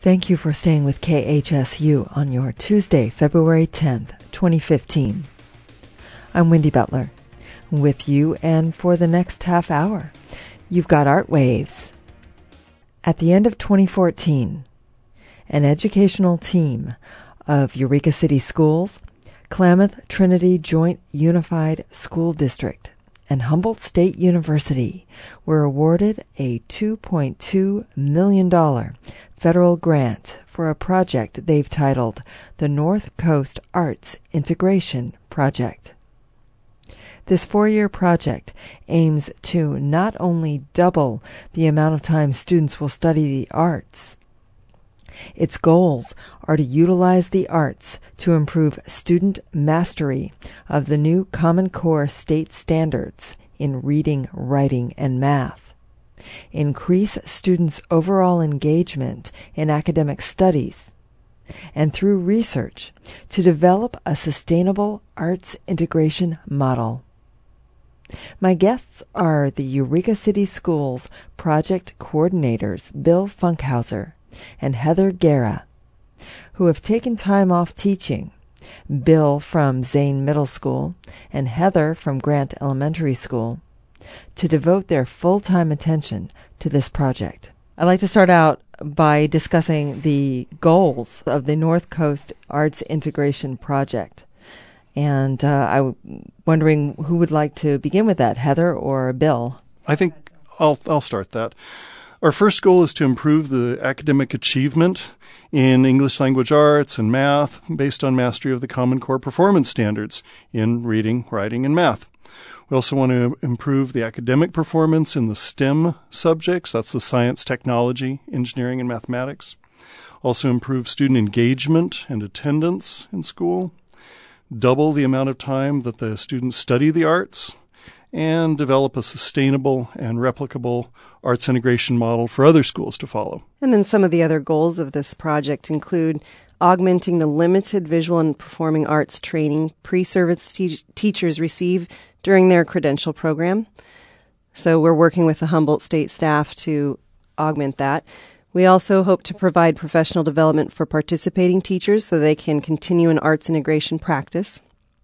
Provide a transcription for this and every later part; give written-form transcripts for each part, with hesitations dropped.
Thank you for staying with KHSU on your Tuesday, February 10th, 2015. I'm Wendy Butler, with you and for the next half hour. You've got Art Waves. At the end of 2014, an educational team of Eureka City Schools, Klamath Trinity Joint Unified School District, and Humboldt State University were awarded a $2.2 million federal grant for a project they've titled the North Coast Arts Integration Project. This 4-year project aims to not only double the amount of time students will study the arts. Its goals are to utilize the arts to improve student mastery of the new Common Core state standards in reading, writing, and math, increase students' overall engagement in academic studies, and through research to develop a sustainable arts integration model. My guests are the Eureka City Schools project coordinators Bill Funkhauser and Heather Guerra, who have taken time off teaching, Bill from Zane Middle School and Heather from Grant Elementary School, to devote their full-time attention to this project. I'd like to start out by discussing the goals of the North Coast Arts Integration Project. And I'm wondering who would like to begin with that, Heather or Bill? I think I'll start that. Our first goal is to improve the academic achievement in English language arts and math based on mastery of the Common Core performance standards in reading, writing, and math. We also want to improve the academic performance in the STEM subjects. That's the science, technology, engineering, and mathematics. Also improve student engagement and attendance in school. Double the amount of time that the students study the arts, and develop a sustainable and replicable arts integration model for other schools to follow. And then some of the other goals of this project include augmenting the limited visual and performing arts training pre-service teachers receive during their credential program. So we're working with the Humboldt State staff to augment that. We also hope to provide professional development for participating teachers so they can continue an arts integration practice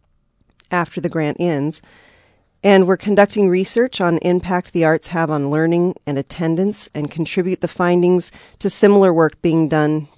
after the grant ends. And we're conducting research on impact the arts have on learning and attendance and contribute the findings to similar work being done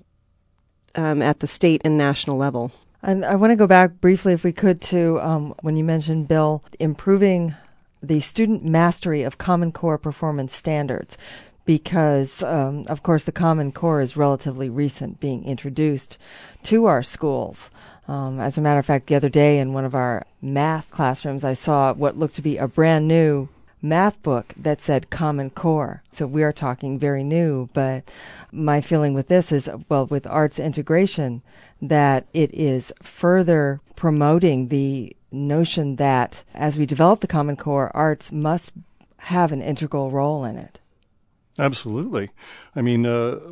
at the state and national level. And I want to go back briefly, if we could, to when you mentioned, Bill, improving the student mastery of Common Core performance standards. Because, of course, the Common Core is relatively recent being introduced to our schools. As a matter of fact, the other day in one of our math classrooms, I saw what looked to be a brand new math book that said Common Core. So we are talking very new, but my feeling with this is, well, with arts integration, that it is further promoting the notion that as we develop the Common Core, arts must have an integral role in it. Absolutely. I mean,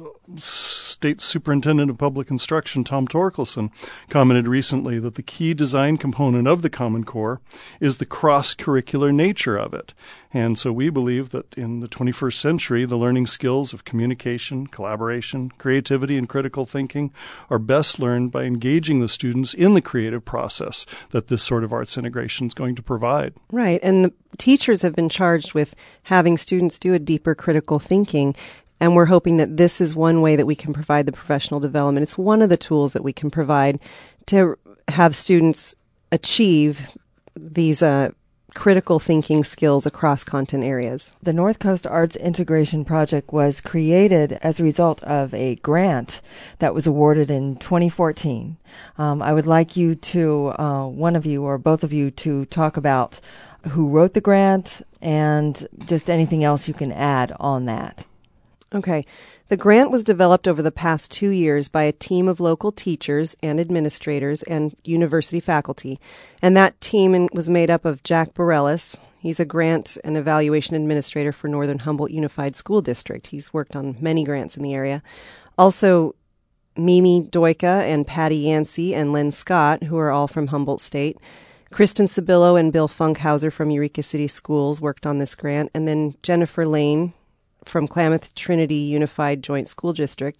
State Superintendent of Public Instruction Tom Torkelson commented recently that the key design component of the Common Core is the cross-curricular nature of it. And so we believe that in the 21st century, the learning skills of communication, collaboration, creativity, and critical thinking are best learned by engaging the students in the creative process that this sort of arts integration is going to provide. Right. And the teachers have been charged with having students do a deeper critical thinking. And we're hoping that this is one way that we can provide the professional development. It's one of the tools that we can provide to have students achieve these critical thinking skills across content areas. The North Coast Arts Integration Project was created as a result of a grant that was awarded in 2014. I would like you to, one of you or both of you, to talk about who wrote the grant and just anything else you can add on that. Okay. The grant was developed over the past 2 years by a team of local teachers and administrators and university faculty. And that team was made up of Jack Bareilles. He's a grant and evaluation administrator for Northern Humboldt Unified School District. He's worked on many grants in the area. Also, Mimi Doika and Patty Yancey and Len Scott, who are all from Humboldt State. Kristen Sabillo and Bill Funkhauser from Eureka City Schools worked on this grant. And then Jennifer Lane from Klamath Trinity Unified Joint School District.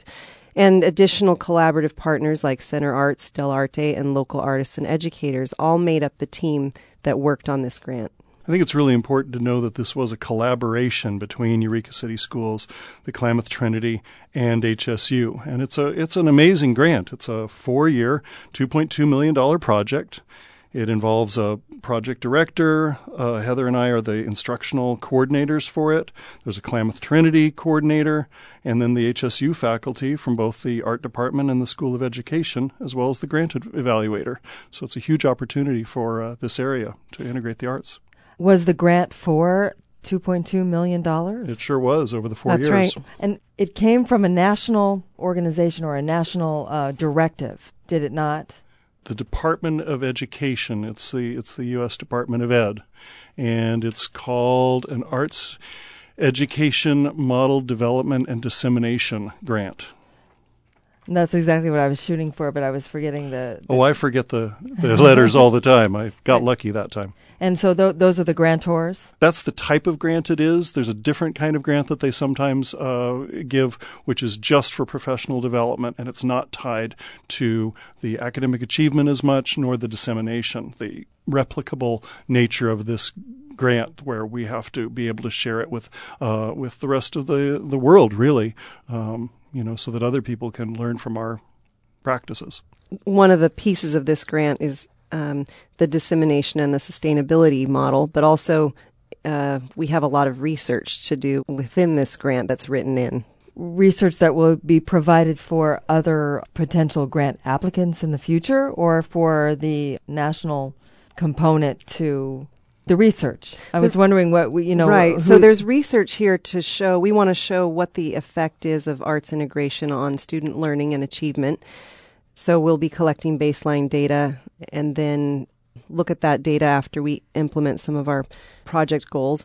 And additional collaborative partners like Center Arts, Del Arte, and local artists and educators all made up the team that worked on this grant. I think it's really important to know that this was a collaboration between Eureka City Schools, the Klamath Trinity, and HSU. And it's an amazing grant. It's a 4-year, $2.2 million project. It involves a project director. Heather and I are the instructional coordinators for it. There's a Klamath Trinity coordinator, and then the HSU faculty from both the art department and the School of Education, as well as the grant evaluator. So it's a huge opportunity for this area to integrate the arts. Was the grant for $2.2 million? It sure was over the 4 years. That's right. And it came from a national organization or a national directive, did it not? The Department of Education. It's the U.S. Department of Ed, and it's called an Arts Education Model Development and Dissemination Grant. And that's exactly what I was shooting for, but I was forgetting the Oh, I forget the letters all the time. I got lucky that time. And so those are the grantors? That's the type of grant it is. There's a different kind of grant that they sometimes give, which is just for professional development, and it's not tied to the academic achievement as much, nor the dissemination, the replicable nature of this grant, where we have to be able to share it with the rest of the world, really, so that other people can learn from our practices. One of the pieces of this grant is the dissemination and the sustainability model, but also we have a lot of research to do within this grant that's written in. Research that will be provided for other potential grant applicants in the future, or for the national component to the research? I was wondering what Right. So there's research here to show, we want to show what the effect is of arts integration on student learning and achievement. So we'll be collecting baseline data and then look at that data after we implement some of our project goals.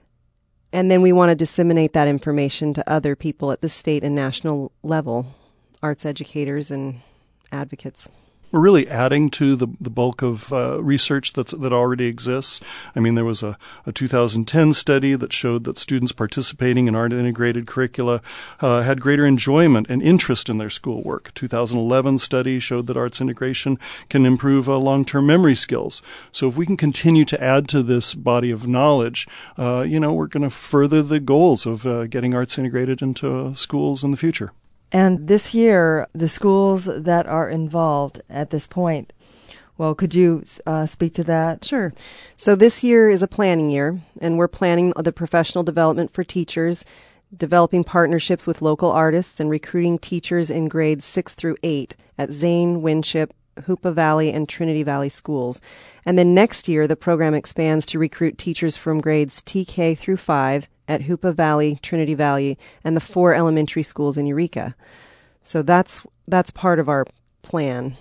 And then we want to disseminate that information to other people at the state and national level, arts educators and advocates. We're really adding to the bulk of research that already exists. I mean, there was a 2010 study that showed that students participating in art-integrated curricula had greater enjoyment and interest in their schoolwork. A 2011 study showed that arts integration can improve long-term memory skills. So if we can continue to add to this body of knowledge, we're going to further the goals of getting arts integrated into schools in the future. And this year, the schools that are involved at this point, well, could you speak to that? Sure. So this year is a planning year, and we're planning the professional development for teachers, developing partnerships with local artists, and recruiting teachers in grades 6 through 8 at Zane, Winship, Hoopa Valley, and Trinity Valley schools. And then next year, the program expands to recruit teachers from grades TK through 5 at Hoopa Valley, Trinity Valley, and the 4 elementary schools in Eureka. So that's part of our plan.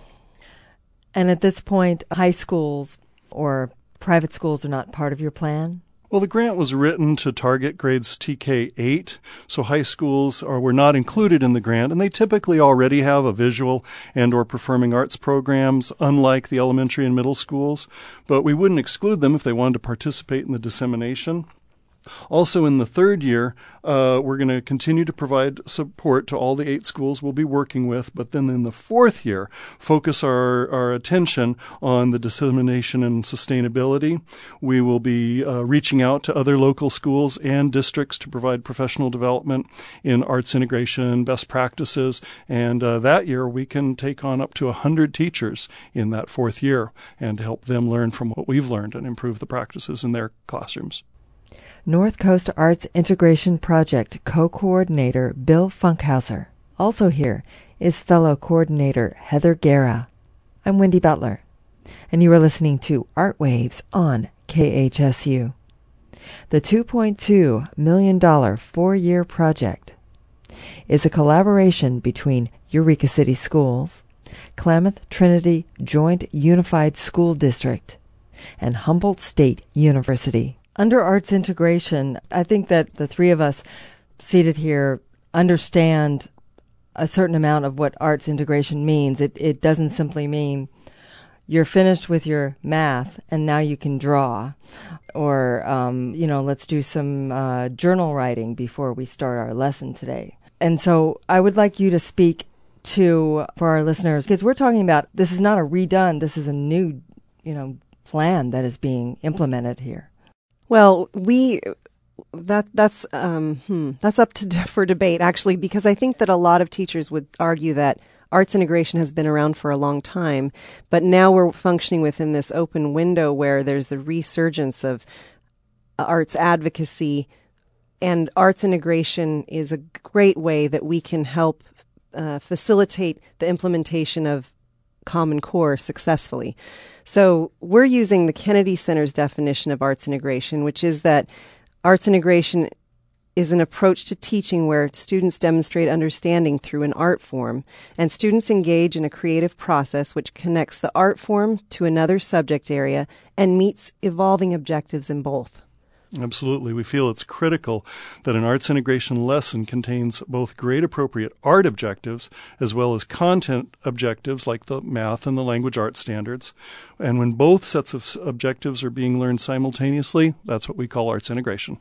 And at this point, high schools or private schools are not part of your plan? Well, the grant was written to target grades TK8, so high schools were not included in the grant, and they typically already have a visual and or performing arts programs, unlike the elementary and middle schools, but we wouldn't exclude them if they wanted to participate in the dissemination. Also, in the third year, we're going to continue to provide support to all the 8 schools we'll be working with, but then in the fourth year, focus our attention on the dissemination and sustainability. We will be reaching out to other local schools and districts to provide professional development in arts integration, best practices, and that year we can take on up to 100 teachers in that fourth year and help them learn from what we've learned and improve the practices in their classrooms. North Coast Arts Integration Project co-coordinator Bill Funkhauser. Also here is fellow coordinator Heather Guerra. I'm Wendy Butler, and you are listening to Art Waves on KHSU. The $2.2 million 4-year project is a collaboration between Eureka City Schools, Klamath Trinity Joint Unified School District, and Humboldt State University. Under arts integration, I think that the three of us seated here understand a certain amount of what arts integration means. It doesn't simply mean you're finished with your math and now you can draw, or let's do some journal writing before we start our lesson today. And so I would like you to speak for our listeners, because we're talking about, this is not a redone, this is a new, plan that is being implemented here. Well, that's up for debate, actually, because I think that a lot of teachers would argue that arts integration has been around for a long time, but now we're functioning within this open window where there's a resurgence of arts advocacy, and arts integration is a great way that we can help facilitate the implementation of Common Core successfully. So we're using the Kennedy Center's definition of arts integration, which is that arts integration is an approach to teaching where students demonstrate understanding through an art form, and students engage in a creative process which connects the art form to another subject area and meets evolving objectives in both. Absolutely. We feel it's critical that an arts integration lesson contains both grade appropriate art objectives as well as content objectives like the math and the language arts standards. And when both sets of objectives are being learned simultaneously, that's what we call arts integration.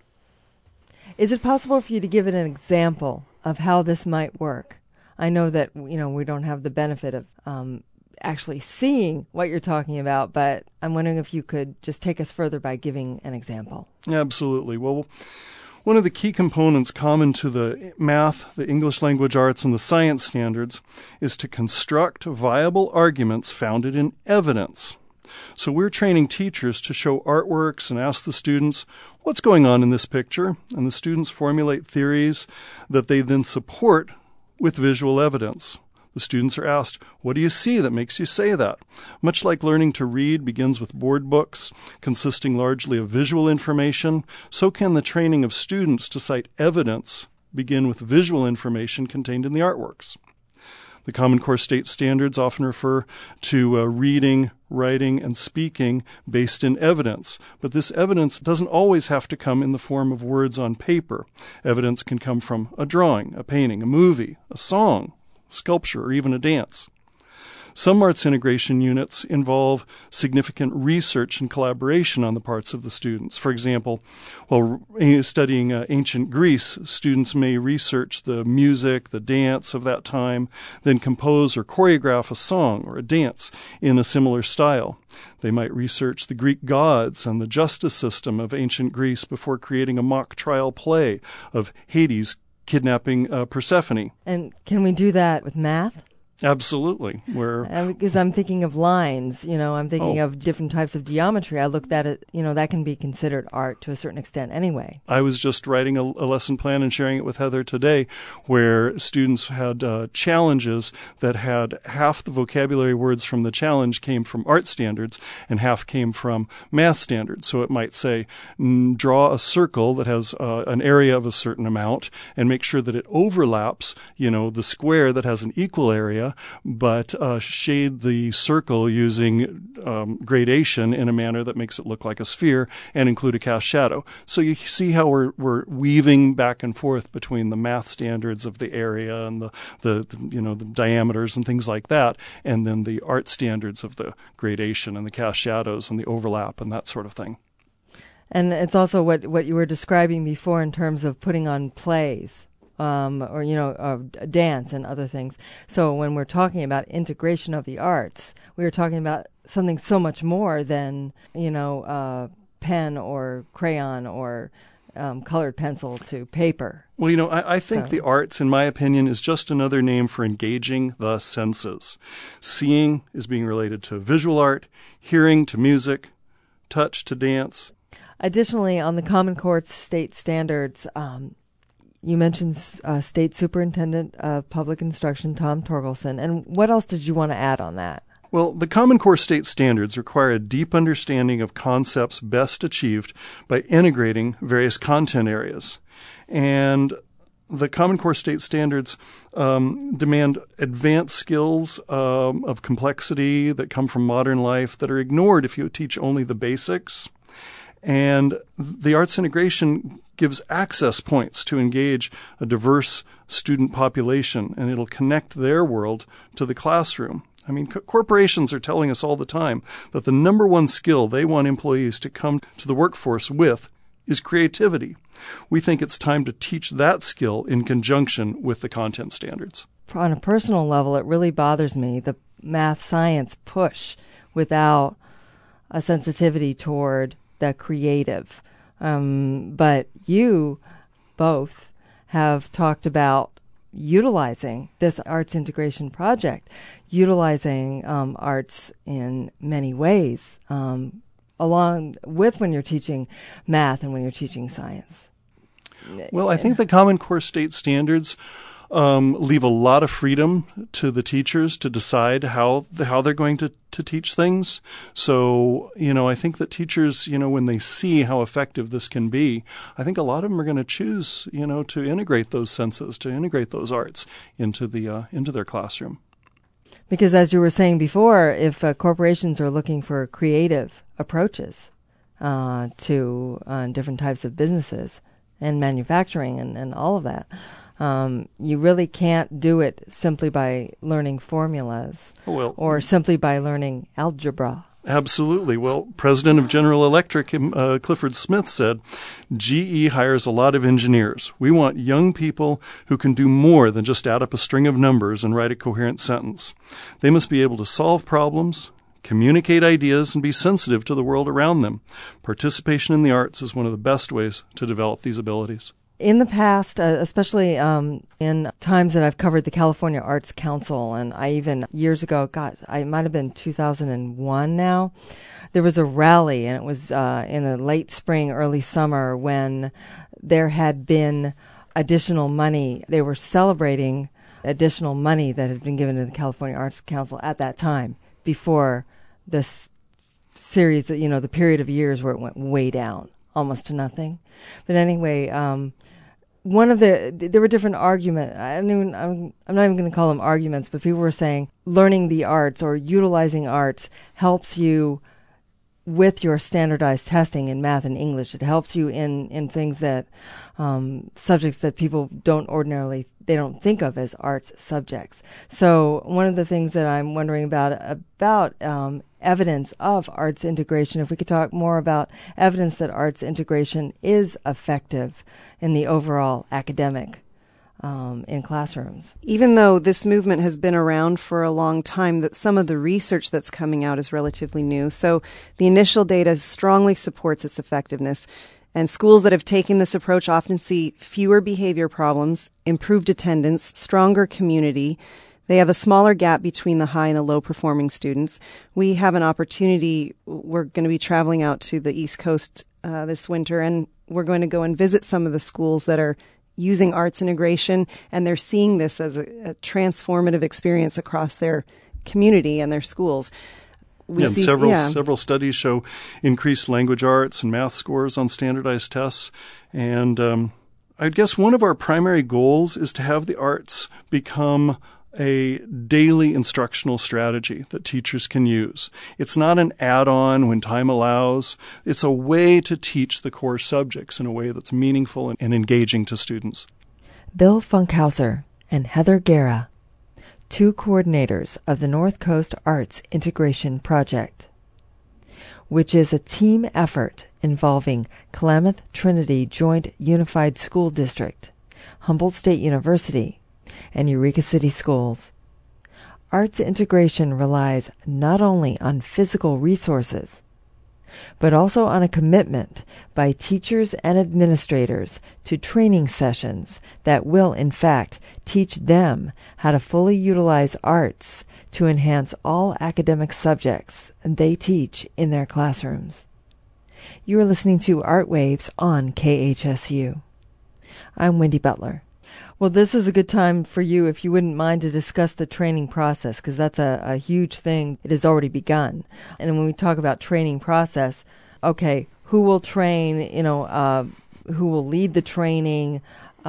Is it possible for you to give an example of how this might work? I know that, we don't have the benefit of actually seeing what you're talking about, but I'm wondering if you could just take us further by giving an example. Absolutely. Well, one of the key components common to the math, the English language arts, and the science standards is to construct viable arguments founded in evidence. So we're training teachers to show artworks and ask the students, what's going on in this picture? And the students formulate theories that they then support with visual evidence. The students are asked, what do you see that makes you say that? Much like learning to read begins with board books, consisting largely of visual information, so can the training of students to cite evidence begin with visual information contained in the artworks. The Common Core state standards often refer to reading, writing, and speaking based in evidence, but this evidence doesn't always have to come in the form of words on paper. Evidence can come from a drawing, a painting, a movie, a song, sculpture, or even a dance. Some arts integration units involve significant research and collaboration on the parts of the students. For example, while studying ancient Greece, students may research the music, the dance of that time, then compose or choreograph a song or a dance in a similar style. They might research the Greek gods and the justice system of ancient Greece before creating a mock trial play of Hades kidnapping Persephone. And can we do that with math? Absolutely. Because I'm thinking of lines, I'm thinking of different types of geometry. I looked at it, that can be considered art to a certain extent anyway. I was just writing a lesson plan and sharing it with Heather today, where students had challenges that had half the vocabulary words from the challenge came from art standards and half came from math standards. So it might say, draw a circle that has an area of a certain amount and make sure that it overlaps, the square that has an equal area, but shade the circle using gradation in a manner that makes it look like a sphere and include a cast shadow. So you see how we're weaving back and forth between the math standards of the area and the diameters and things like that, and then the art standards of the gradation and the cast shadows and the overlap and that sort of thing. And it's also what you were describing before in terms of putting on plays. Or dance and other things. So when we're talking about integration of the arts, we are talking about something so much more than, pen or crayon or colored pencil to paper. Well, I think the arts, in my opinion, is just another name for engaging the senses. Seeing is being related to visual art, hearing to music, touch to dance. Additionally, on the Common Core state standards, you mentioned State Superintendent of Public Instruction, Tom Torgelson. And what else did you want to add on that? Well, the Common Core state standards require a deep understanding of concepts best achieved by integrating various content areas. And the Common Core state standards demand advanced skills of complexity that come from modern life that are ignored if you teach only the basics. And the arts integration gives access points to engage a diverse student population, and it'll connect their world to the classroom. I mean, corporations are telling us all the time that the number one skill they want employees to come to the workforce with is creativity. We think it's time to teach that skill in conjunction with the content standards. on a personal level, it really bothers me, the math science push without a sensitivity toward the creative. But you both have talked about utilizing this arts integration project, utilizing arts in many ways, along with when you're teaching math and when you're teaching science. Well, I think the Common Core state standards leave a lot of freedom to the teachers to decide how they're going to teach things. So, I think that teachers, when they see how effective this can be, I think a lot of them are going to choose, to integrate those senses, to integrate those arts into their classroom. Because as you were saying before, if corporations are looking for creative approaches to different types of businesses and manufacturing and all of that, you really can't do it simply by learning formulas or simply by learning algebra. Absolutely. Well, President of General Electric, Clifford Smith, said, GE hires a lot of engineers. We want young people who can do more than just add up a string of numbers and write a coherent sentence. They must be able to solve problems, communicate ideas, and be sensitive to the world around them. Participation in the arts is one of the best ways to develop these abilities. In the past, especially in times that I've covered the California Arts Council, and I even years ago, it might have been 2001 now, there was a rally, and it was in the late spring, early summer, when there had been additional money. They were celebrating additional money that had been given to the California Arts Council at that time, before this series, the period of years where it went way down, almost to nothing. But anyway, there were different arguments. I'm not even going to call them arguments, but people were saying learning the arts or utilizing arts helps you with your standardized testing in math and English. It helps you in things that subjects that people don't think of as arts subjects. So one of the things that I'm wondering about evidence of arts integration, if we could talk more about evidence that arts integration is effective in the overall academic in classrooms. Even though this movement has been around for a long time, some of the research that's coming out is relatively new. So the initial data strongly supports its effectiveness. And schools that have taken this approach often see fewer behavior problems, improved attendance, stronger community. They have a smaller gap between the high and the low performing students. We have an opportunity. We're going to be traveling out to the East Coast this winter, and we're going to go and visit some of the schools that are using arts integration, and they're seeing this as a transformative experience across their community and their schools. Several studies show increased language arts and math scores on standardized tests. And I guess one of our primary goals is to have the arts become a daily instructional strategy that teachers can use. It's not an add-on when time allows. It's a way to teach the core subjects in a way that's meaningful and engaging to students. Bill Funkhauser and Heather Guerra, two coordinators of the North Coast Arts Integration Project, which is a team effort involving Klamath Trinity Joint Unified School District, Humboldt State University, and Eureka City Schools. Arts integration relies not only on physical resources, but also on a commitment by teachers and administrators to training sessions that will, in fact, teach them how to fully utilize arts to enhance all academic subjects they teach in their classrooms. You are listening to Art Waves on KHSU. I'm Wendy Butler. Well, this is a good time for you, if you wouldn't mind, to discuss the training process, because that's a huge thing. It has already begun. And when we talk about training process, okay, who will train, who will lead the training,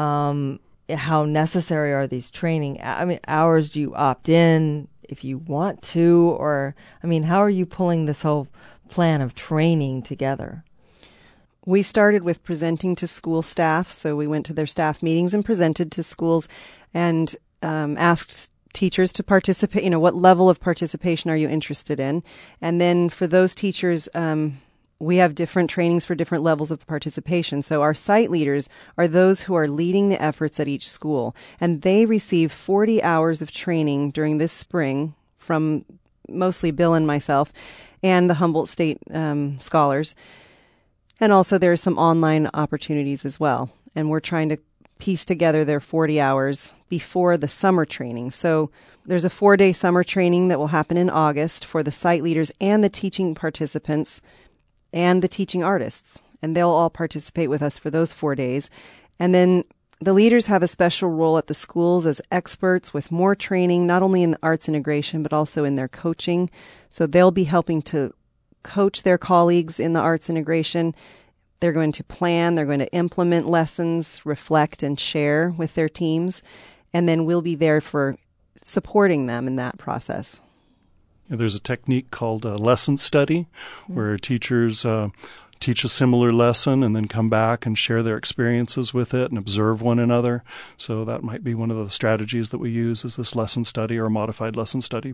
how necessary are these training hours? Do you opt in if you want to? Or, how are you pulling this whole plan of training together? We started with presenting to school staff, so we went to their staff meetings and presented to schools and asked teachers to participate. What level of participation are you interested in? And then for those teachers, we have different trainings for different levels of participation. So our site leaders are those who are leading the efforts at each school, and they receive 40 hours of training during this spring from mostly Bill and myself and the Humboldt State scholars. And also there are some online opportunities as well. And we're trying to piece together their 40 hours before the summer training. So there's a 4-day summer training that will happen in August for the site leaders and the teaching participants and the teaching artists. And they'll all participate with us for those 4 days. And then the leaders have a special role at the schools as experts with more training, not only in the arts integration, but also in their coaching. So they'll be helping to coach their colleagues in the arts integration. They're going to plan, they're going to implement lessons, reflect and share with their teams. And then we'll be there for supporting them in that process. There's a technique called lesson study, where teachers teach a similar lesson and then come back and share their experiences with it and observe one another. So that might be one of the strategies that we use, is this lesson study or a modified lesson study.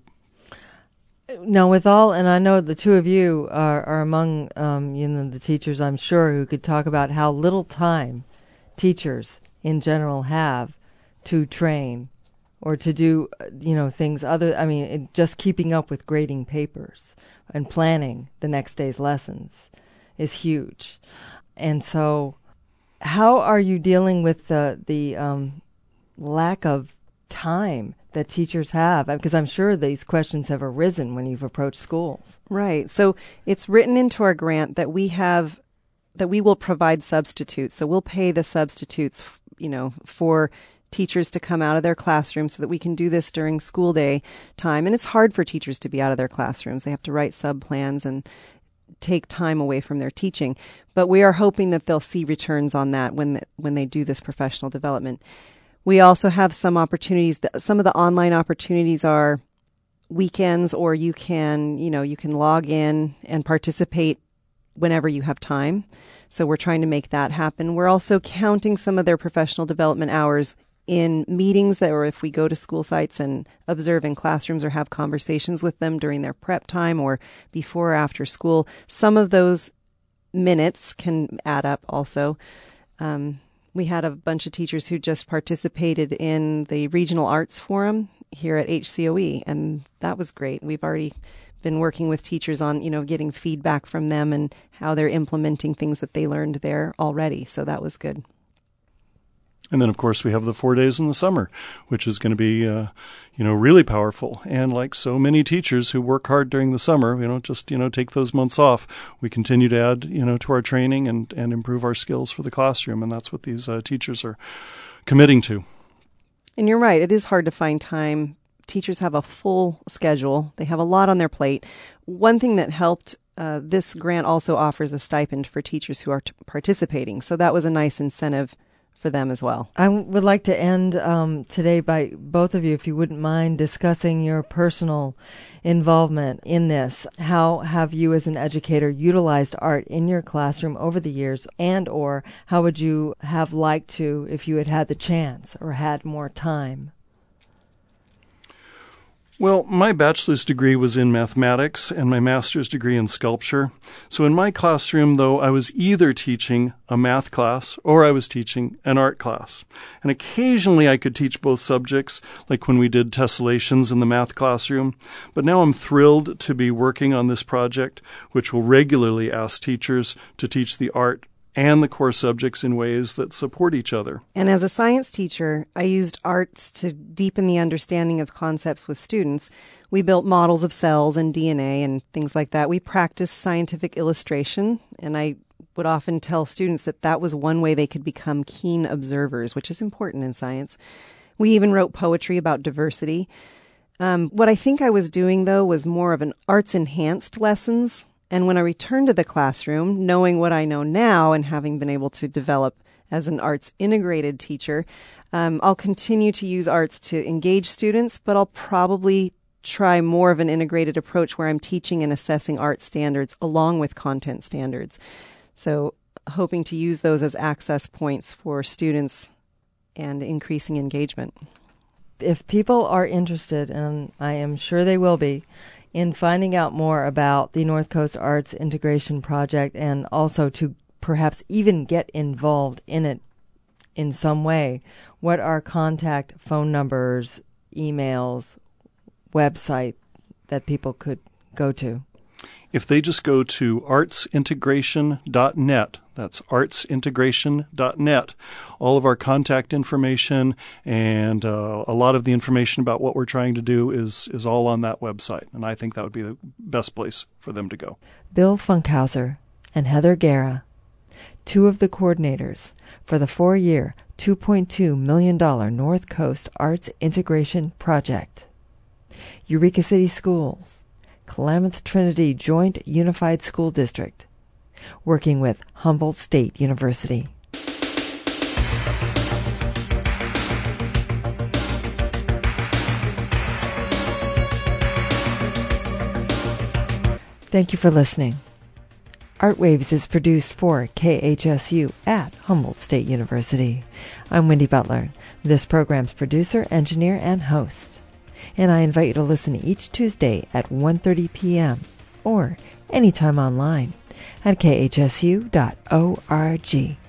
Now, with all, and I know the two of you are among the teachers, I'm sure, who could talk about how little time teachers in general have to train or to do, things other, just keeping up with grading papers and planning the next day's lessons is huge. And so how are you dealing with the lack of time that teachers have? Because I'm sure these questions have arisen when you've approached schools. Right. So it's written into our grant that we will provide substitutes. So we'll pay the substitutes, for teachers to come out of their classrooms so that we can do this during school day time. And it's hard for teachers to be out of their classrooms. They have to write sub-plans and take time away from their teaching. But we are hoping that they'll see returns on that when they do this professional development. We also have some opportunities. Some of the online opportunities are weekends, or you can log in and participate whenever you have time. So we're trying to make that happen. We're also counting some of their professional development hours in meetings or if we go to school sites and observe in classrooms or have conversations with them during their prep time or before or after school. Some of those minutes can add up also. We had a bunch of teachers who just participated in the Regional Arts Forum here at HCOE, and that was great. We've already been working with teachers on, getting feedback from them and how they're implementing things that they learned there already. So that was good. And then, of course, we have the 4 days in the summer, which is going to be, really powerful. And like so many teachers who work hard during the summer, we don't just, take those months off. We continue to add, to our training and improve our skills for the classroom. And that's what these teachers are committing to. And you're right. It is hard to find time. Teachers have a full schedule. They have a lot on their plate. One thing that helped, this grant also offers a stipend for teachers who are participating. So that was a nice incentive for them as well. I would like to end today by both of you, if you wouldn't mind, discussing your personal involvement in this. How have you as an educator utilized art in your classroom over the years, and or how would you have liked to if you had had the chance or had more time? Well, my bachelor's degree was in mathematics and my master's degree in sculpture. So in my classroom, though, I was either teaching a math class or I was teaching an art class. And occasionally I could teach both subjects, like when we did tessellations in the math classroom. But now I'm thrilled to be working on this project, which will regularly ask teachers to teach the art and the core subjects in ways that support each other. And as a science teacher, I used arts to deepen the understanding of concepts with students. We built models of cells and DNA and things like that. We practiced scientific illustration, and I would often tell students that was one way they could become keen observers, which is important in science. We even wrote poetry about diversity. What I think I was doing, though, was more of an arts-enhanced lessons. And when I returned to the classroom, knowing what I know now and having been able to develop as an arts integrated teacher, I'll continue to use arts to engage students, but I'll probably try more of an integrated approach where I'm teaching and assessing art standards along with content standards. So hoping to use those as access points for students and increasing engagement. If people are interested, and I am sure they will be, in finding out more about the North Coast Arts Integration Project and also to perhaps even get involved in it in some way, what are contact phone numbers, emails, website that people could go to? If they just go to artsintegration.net, that's artsintegration.net, all of our contact information and a lot of the information about what we're trying to do is all on that website. And I think that would be the best place for them to go. Bill Funkhauser and Heather Guerra, two of the coordinators for the 4-year, $2.2 million North Coast Arts Integration Project. Eureka City Schools, Klamath Trinity Joint Unified School District, working with Humboldt State University. Thank you for listening. Artwaves is produced for KHSU at Humboldt State University. I'm Wendy Butler, this program's producer, engineer, and host. And I invite you to listen each Tuesday at 1:30 p.m. or anytime online at khsu.org.